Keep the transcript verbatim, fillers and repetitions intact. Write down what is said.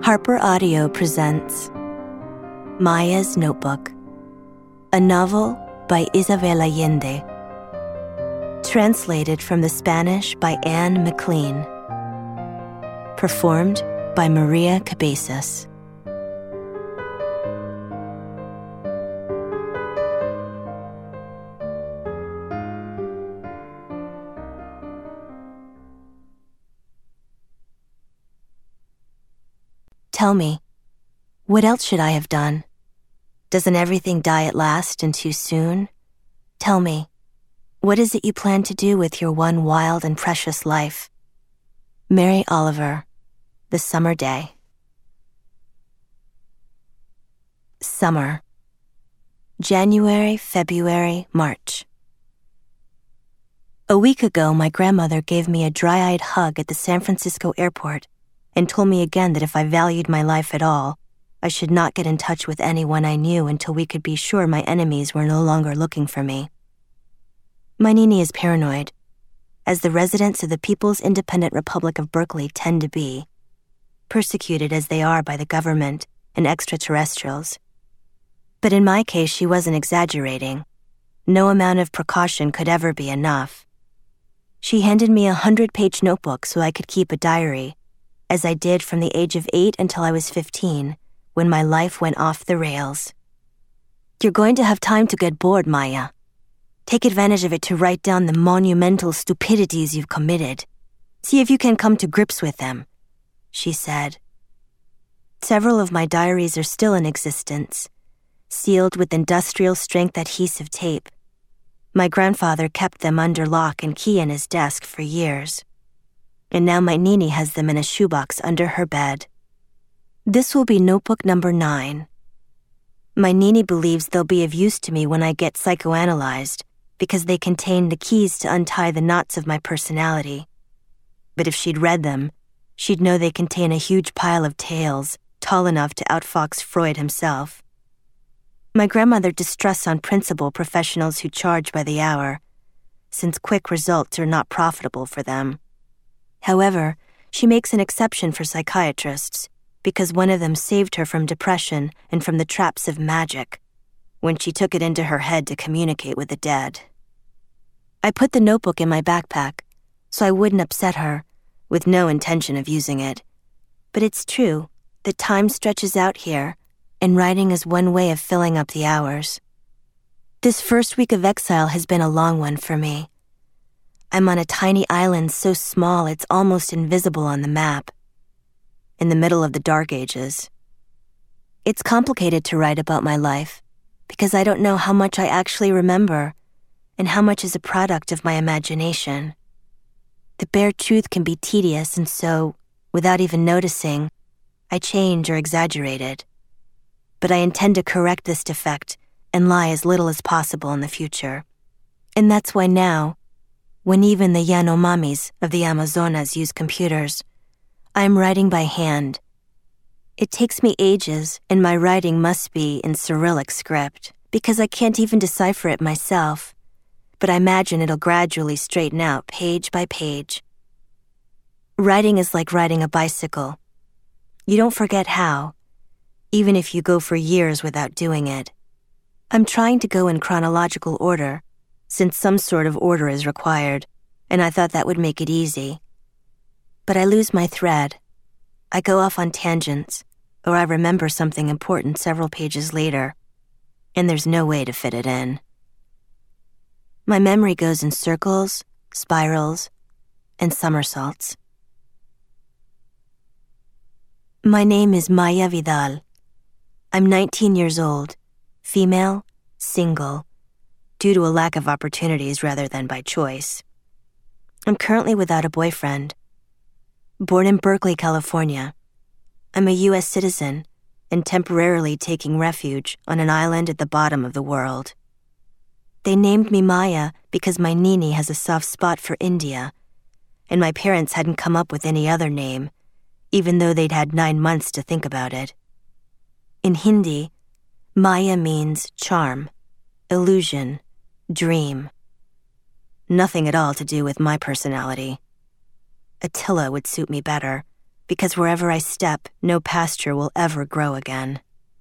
Harper Audio presents Maya's Notebook, a novel by Isabel Allende, translated from the Spanish by Anne McLean, performed by Maria Cabezas. Tell me, what else should I have done? Doesn't everything die at last and too soon? Tell me, what is it you plan to do with your one wild and precious life? Mary Oliver, The Summer Day. Summer. January, February, March. A week ago, my grandmother gave me a dry-eyed hug at the San Francisco airport and told me again that if I valued my life at all, I should not get in touch with anyone I knew until we could be sure my enemies were no longer looking for me. My Nini is paranoid, as the residents of the People's Independent Republic of Berkeley tend to be, persecuted as they are by the government and extraterrestrials. But in my case, she wasn't exaggerating. No amount of precaution could ever be enough. She handed me a hundred-page notebook so I could keep a diary, as I did from the age of eight until I was fifteen, when my life went off the rails. You're going to have time to get bored, Maya. Take advantage of it to write down the monumental stupidities you've committed. See if you can come to grips with them, she said. Several of my diaries are still in existence, sealed with industrial-strength adhesive tape. My grandfather kept them under lock and key in his desk for years, and now my Nini has them in a shoebox under her bed. This will be notebook number nine. My Nini believes they'll be of use to me when I get psychoanalyzed because they contain the keys to untie the knots of my personality. But if she'd read them, she'd know they contain a huge pile of tales, tall enough to outfox Freud himself. My grandmother distrusts on principle professionals who charge by the hour, since quick results are not profitable for them. However, she makes an exception for psychiatrists because one of them saved her from depression and from the traps of magic when she took it into her head to communicate with the dead. I put the notebook in my backpack so I wouldn't upset her, with no intention of using it. But it's true that time stretches out here, and writing is one way of filling up the hours. This first week of exile has been a long one for me. I'm on a tiny island so small it's almost invisible on the map, in the middle of the Dark Ages. It's complicated to write about my life because I don't know how much I actually remember and how much is a product of my imagination. The bare truth can be tedious, and so, without even noticing, I change or exaggerate it. But I intend to correct this defect and lie as little as possible in the future. And that's why now, when even the Yanomamis of the Amazonas use computers, I'm writing by hand. It takes me ages, and my writing must be in Cyrillic script, because I can't even decipher it myself, but I imagine it'll gradually straighten out page by page. Writing is like riding a bicycle. You don't forget how, even if you go for years without doing it. I'm trying to go in chronological order, since some sort of order is required, and I thought that would make it easy. But I lose my thread. I go off on tangents, or I remember something important several pages later, and there's no way to fit it in. My memory goes in circles, spirals, and somersaults. My name is Maya Vidal. I'm nineteen years old, female, single, due to a lack of opportunities rather than by choice. I'm currently without a boyfriend. Born in Berkeley, California, I'm a U S citizen and temporarily taking refuge on an island at the bottom of the world. They named me Maya because my Nini has a soft spot for India, and my parents hadn't come up with any other name, even though they'd had nine months to think about it. In Hindi, Maya means charm, illusion, dream. Nothing at all to do with my personality. Attila would suit me better, because wherever I step, no pasture will ever grow again.